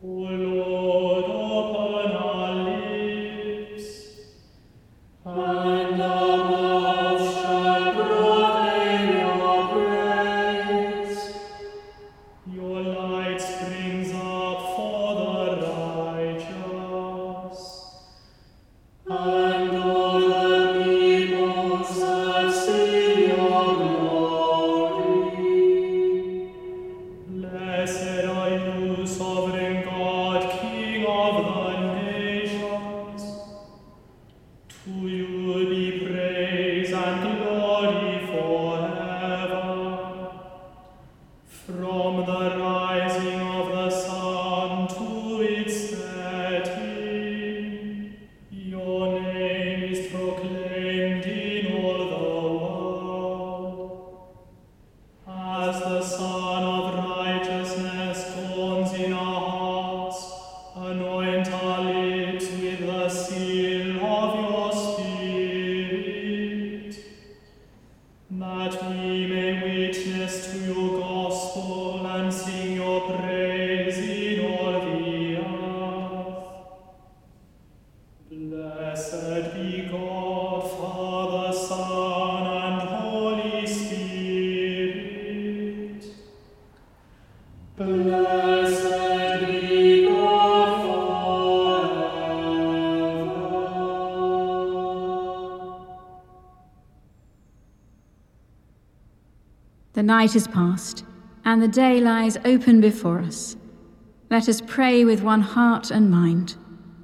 The night is past, and the day lies open before us. Let us pray with one heart and mind.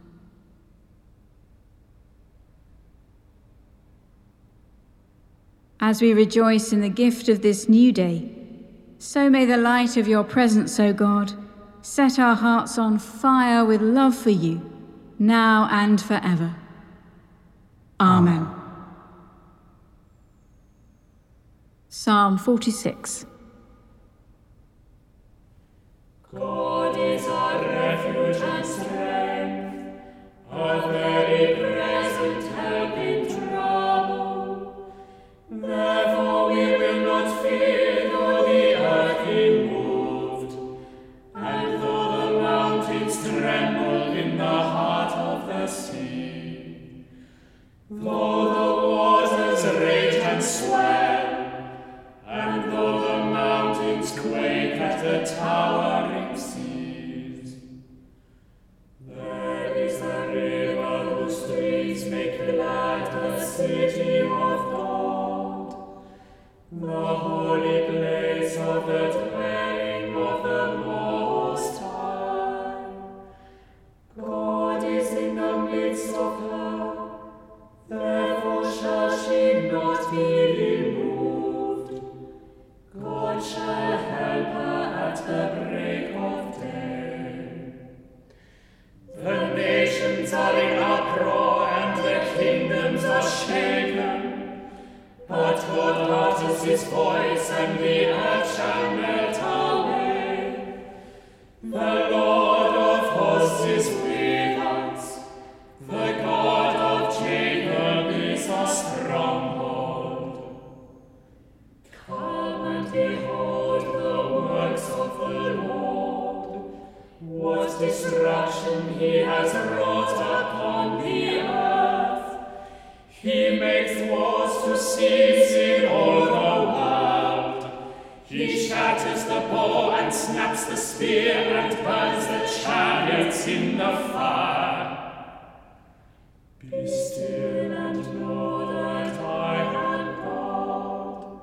As we rejoice in the gift of this new day, so may the light of your presence, O God, set our hearts on fire with love for you, now and forever. Amen. Psalm 46. God is our refuge and strength, a very present help in trouble. Therefore we will not fear, though the earth be moved, and though the mountains tremble in the heart of the sea. Though the waters rage and swell, and though the mountains quake at the towering seas. There is a river whose streams make glad the city of God, the holy place of the dwelling of the Most High. God is in the midst of her, therefore shall she not be removed. God shall help her at the break of day. The nations are in uproar and the kingdoms are shaken, but God utters his voice and the earth shall melt away. The Lord of hosts is with us, the God of Jacob is our stronghold. Come and behold the works of the Lord, what destruction he has wrought upon the earth. He makes wars to cease in all the world. He shatters the bow and snaps the spear and burns the chariots in the fire. Be still and know that I am God.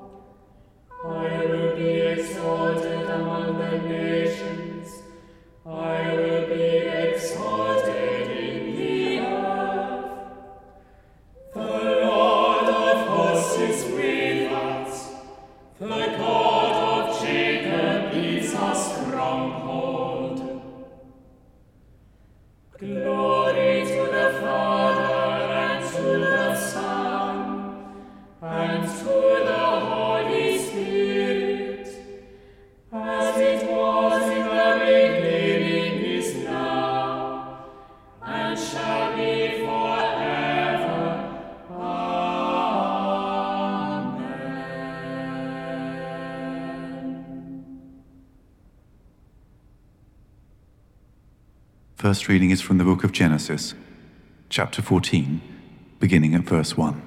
I will be exalted among the nations. I will be exalted in the earth. The Lord of hosts is with us. The God of Jacob is our stronghold. Glory to the Father and to the Son and to the Holy Spirit, as it was in the beginning, is now, and shall be forever. Amen. First reading is from the book of Genesis, chapter 14, beginning at verse 1.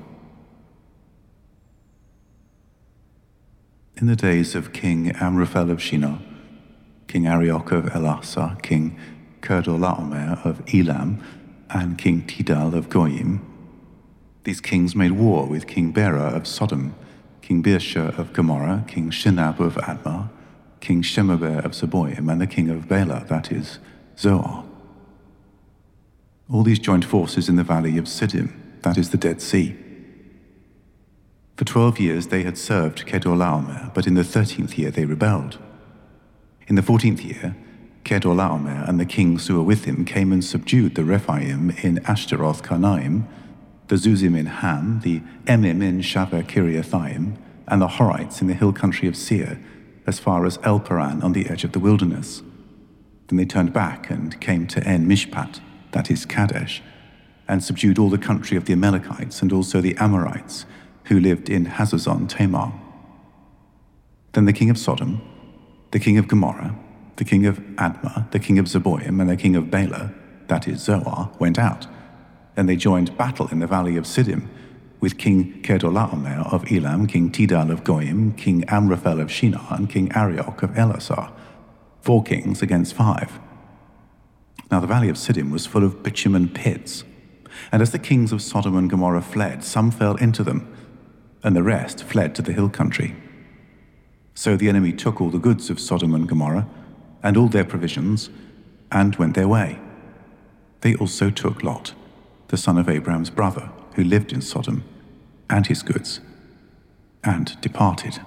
In the days of King Amraphel of Shinar, King Arioch of Elasar, King Kedorlaomer of Elam, and King Tidal of Goyim, these kings made war with King Bera of Sodom, King Birsha of Gomorrah, King Shinab of Admah, King Shemeber of Zeboim, and the king of Bela, that is, Zoar. All these joined forces in the valley of Siddim, that is the Dead Sea. For 12 years they had served Kedorlaomer, but in the 13th year they rebelled. In the 14th year, Kedorlaomer and the kings who were with him came and subdued the Rephaim in Ashtaroth Karnaim, the Zuzim in Ham, the Emim in Shaveh Kiriathaim, and the Horites in the hill country of Seir, as far as El Paran on the edge of the wilderness. Then they turned back and came to En Mishpat, that is Kadesh, and subdued all the country of the Amalekites and also the Amorites, who lived in Hazazon Tamar. Then the king of Sodom, the king of Gomorrah, the king of Admah, the king of Zeboim, and the king of Bela, that is Zoar, went out, and they joined battle in the valley of Siddim with King Kedorlaomer of Elam, King Tidal of Goyim, King Amraphel of Shinar, and King Arioch of Elasar, 4 kings against 5. Now the valley of Siddim was full of bitumen pits, and as the kings of Sodom and Gomorrah fled, some fell into them, and the rest fled to the hill country. So the enemy took all the goods of Sodom and Gomorrah, and all their provisions, and went their way. They also took Lot, the son of Abraham's brother, who lived in Sodom, and his goods, and departed.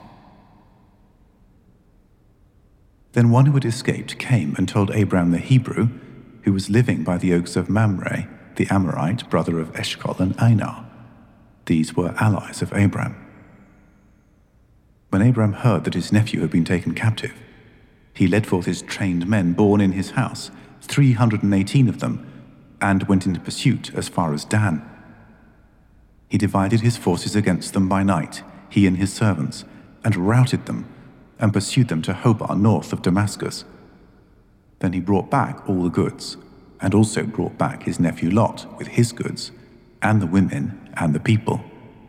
Then one who had escaped came and told Abraham the Hebrew, who was living by the oaks of Mamre, the Amorite, brother of Eshcol and Aner. These were allies of Abraham. When Abraham heard that his nephew had been taken captive, he led forth his trained men born in his house, 318 of them, and went into pursuit as far as Dan. He divided his forces against them by night, he and his servants, and routed them, and pursued them to Hobah north of Damascus. Then he brought back all the goods, and also brought back his nephew Lot with his goods, and the women and the people.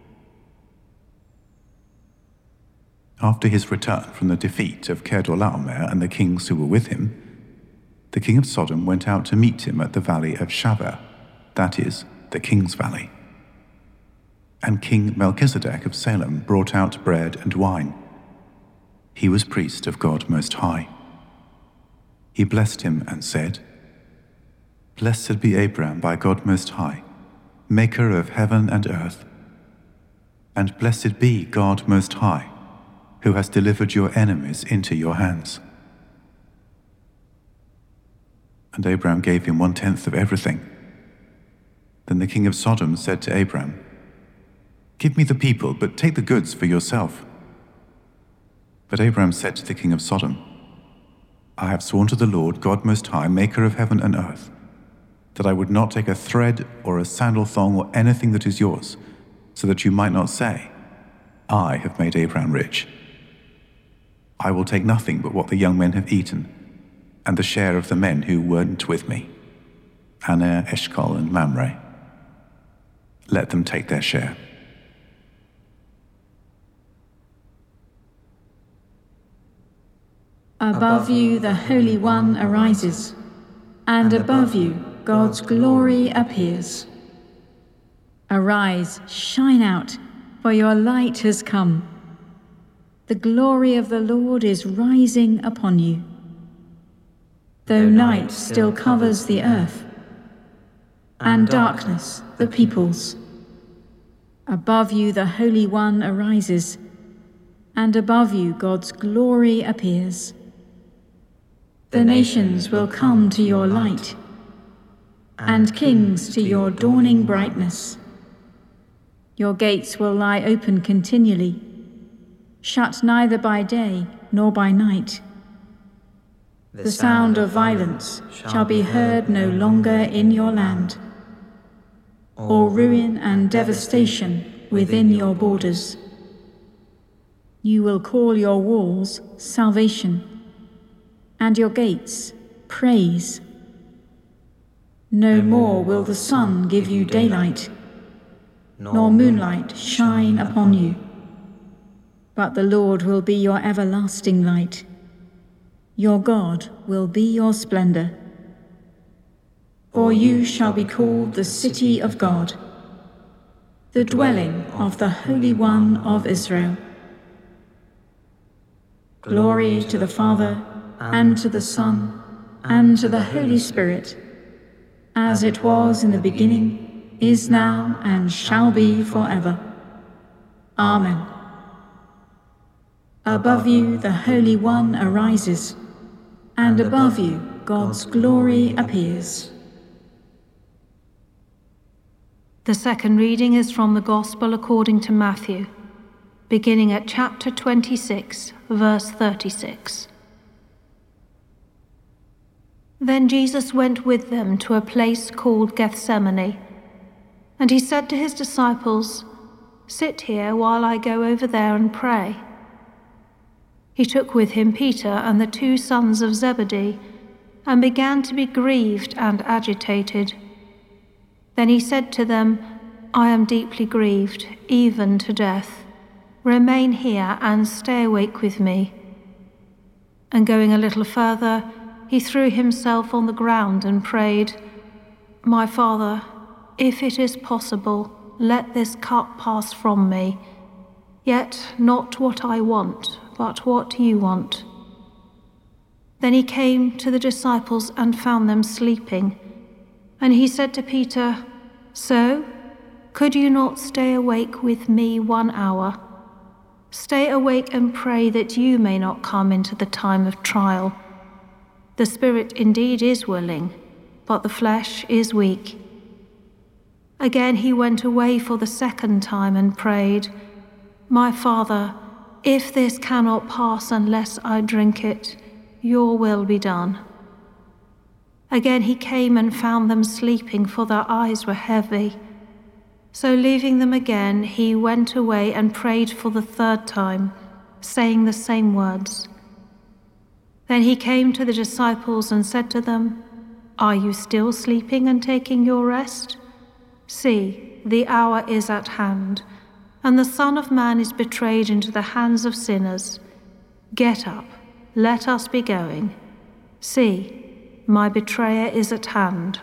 After his return from the defeat of Kedorlaomer and the kings who were with him, the king of Sodom went out to meet him at the valley of Shaveh, that is, the king's valley. And King Melchizedek of Salem brought out bread and wine. He was priest of God Most High. He blessed him and said, "Blessed be Abraham by God Most High, maker of heaven and earth. And blessed be God Most High, who has delivered your enemies into your hands." And Abraham gave him 1/10 of everything. Then the king of Sodom said to Abraham, "Give me the people, but take the goods for yourself." But Abraham said to the king of Sodom, "I have sworn to the Lord, God Most High, maker of heaven and earth, that I would not take a thread or a sandal thong or anything that is yours, so that you might not say, 'I have made Abraham rich.' I will take nothing but what the young men have eaten, and the share of the men who weren't with me, Aner, Eshcol, and Mamre. Let them take their share." Above you the Holy One arises, and above you God's glory appears. Arise, shine out, for your light has come. The glory of the Lord is rising upon you. Though night still covers the earth, and darkness the peoples, above you the Holy One arises, and above you God's glory appears. The nations will come to your light, and kings to your dawning brightness. Your gates will lie open continually, shut neither by day nor by night. The sound of violence shall be heard no longer in your land, or ruin and devastation within your borders. You will call your walls salvation, and your gates praise. No more will the sun give you daylight, nor moonlight shine upon you. But the Lord will be your everlasting light. Your God will be your splendor. For you shall be called the city of God, the dwelling of the Holy One of Israel. Glory to the Father, and to the Son, and to the Holy Spirit, as it was in the beginning, is now, and shall be forever. Amen. Above you the Holy One arises, and above you God's glory appears. The second reading is from the Gospel according to Matthew, beginning at chapter 26, verse 36. Then Jesus went with them to a place called Gethsemane, and he said to his disciples, "Sit here while I go over there and pray." He took with him Peter and the 2 sons of Zebedee, and began to be grieved and agitated. Then he said to them, "I am deeply grieved, even to death. Remain here and stay awake with me." And going a little further, he threw himself on the ground and prayed, "My Father, if it is possible, let this cup pass from me. Yet not what I want, but what you want." Then he came to the disciples and found them sleeping. And he said to Peter, "So, could you not stay awake with me 1 hour? Stay awake and pray that you may not come into the time of trial. The spirit indeed is willing, but the flesh is weak." Again he went away for the 2nd time and prayed, "My Father, if this cannot pass unless I drink it, your will be done." Again he came and found them sleeping, for their eyes were heavy. So leaving them again, he went away and prayed for the 3rd time, saying the same words. Then he came to the disciples and said to them, "Are you still sleeping and taking your rest? See, the hour is at hand, and the Son of Man is betrayed into the hands of sinners. Get up, let us be going. See, my betrayer is at hand."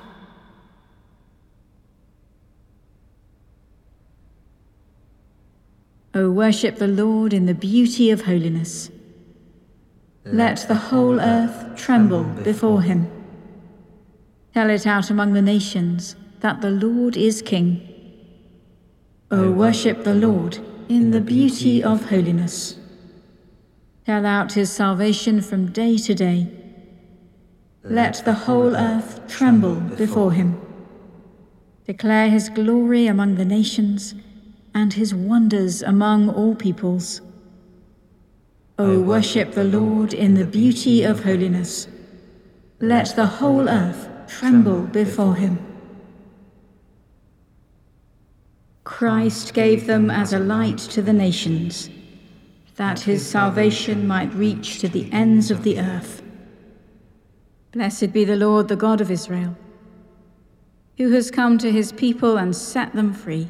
O worship the Lord in the beauty of holiness. Let the whole earth tremble before him. Tell it out among the nations that the Lord is King. O worship the Lord in the beauty of holiness. Tell out his salvation from day to day. Let the whole earth tremble before him. Declare his glory among the nations, and his wonders among all peoples. O worship the Lord in the beauty of holiness. Let the whole earth tremble before him. Christ gave them as a light to the nations, that his salvation might reach to the ends of the earth. Blessed be the Lord, the God of Israel, who has come to his people and set them free.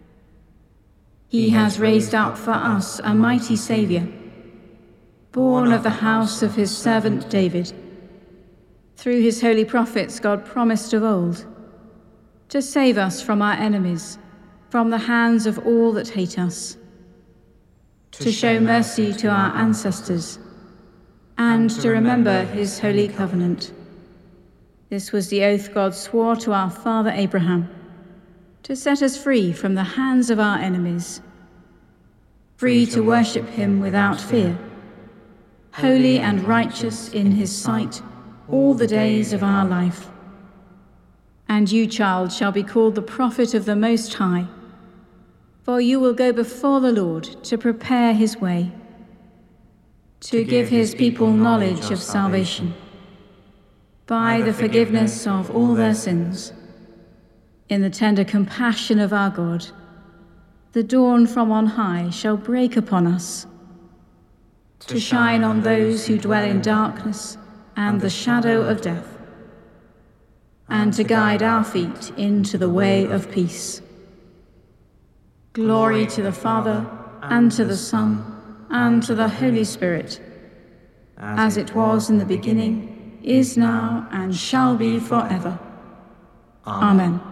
He has raised up for us a mighty Saviour, born of the house of his servant David. Through his holy prophets God promised of old, to save us from our enemies, from the hands of all that hate us, to show mercy to our ancestors, and to remember his holy covenant. This was the oath God swore to our father Abraham, to set us free from the hands of our enemies, free to worship him without fear, holy and righteous in his sight all the days of our life. And you, child, shall be called the prophet of the Most High, for you will go before the Lord to prepare his way, to give his people knowledge of salvation, by the forgiveness of all their sins. In the tender compassion of our God, the dawn from on high shall break upon us, to shine on those who dwell in darkness and the shadow of death. and to guide our feet into the way of peace. Glory to the Father, and to the Son, and to the Holy Spirit, as it was in the beginning, is now, and shall be forever. Amen.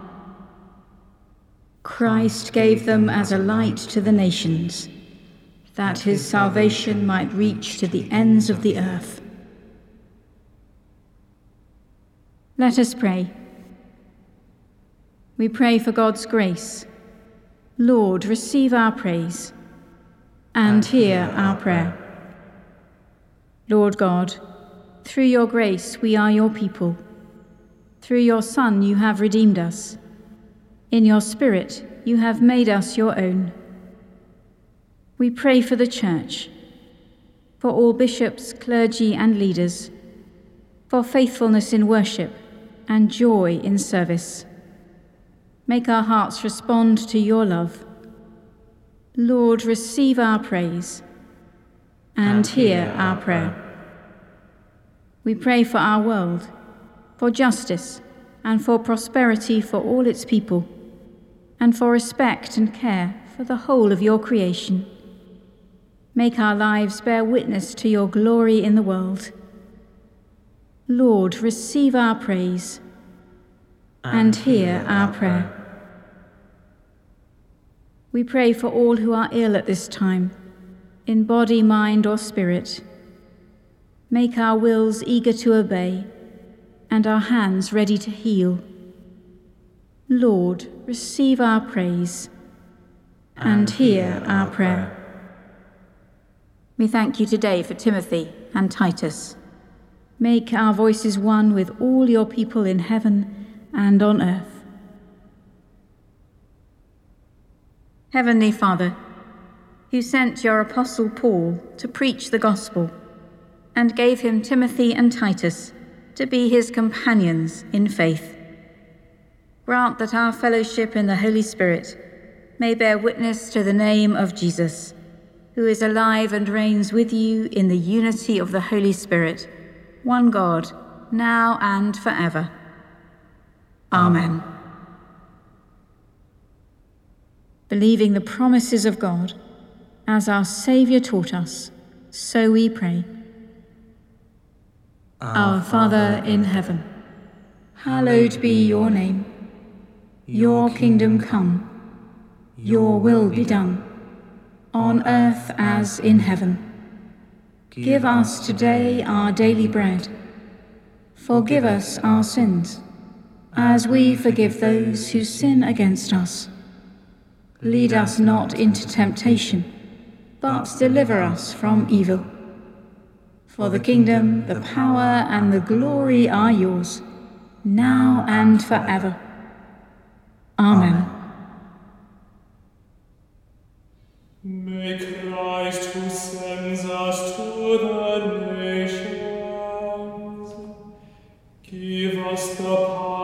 Christ gave them as a light to the nations, that his salvation might reach to the ends of the earth. Let us pray. We pray for God's grace. Lord, receive our praise, and hear our prayer. Lord God, through your grace we are your people. Through your Son you have redeemed us. In your Spirit you have made us your own. We pray for the Church, for all bishops, clergy, and leaders, for faithfulness in worship and joy in service. Make our hearts respond to your love. Lord, receive our praise, and hear our prayer. We pray for our world, for justice, and for prosperity for all its people, and for respect and care for the whole of your creation. Make our lives bear witness to your glory in the world. Lord, receive our praise, and hear our prayer. We pray for all who are ill at this time, in body, mind, or spirit. Make our wills eager to obey, and our hands ready to heal. Lord, receive our praise, and hear our prayer. We thank you today for Timothy and Titus. Make our voices one with all your people in heaven and on earth. Heavenly Father, who sent your Apostle Paul to preach the gospel, and gave him Timothy and Titus to be his companions in faith, grant that our fellowship in the Holy Spirit may bear witness to the name of Jesus, who is alive and reigns with you in the unity of the Holy Spirit, one God, now and forever. Amen. Believing the promises of God, as our Saviour taught us, so we pray. Our Father in heaven, hallowed be your name. Your kingdom come, your will be done, on earth as in heaven. Give us today our daily bread. Forgive us our sins, as we forgive those who sin against us. Lead us not into temptation, but deliver us from evil. For the kingdom, the power, and the glory are yours, now and forever. Amen. May Christ, who sends us to the nations, give us the power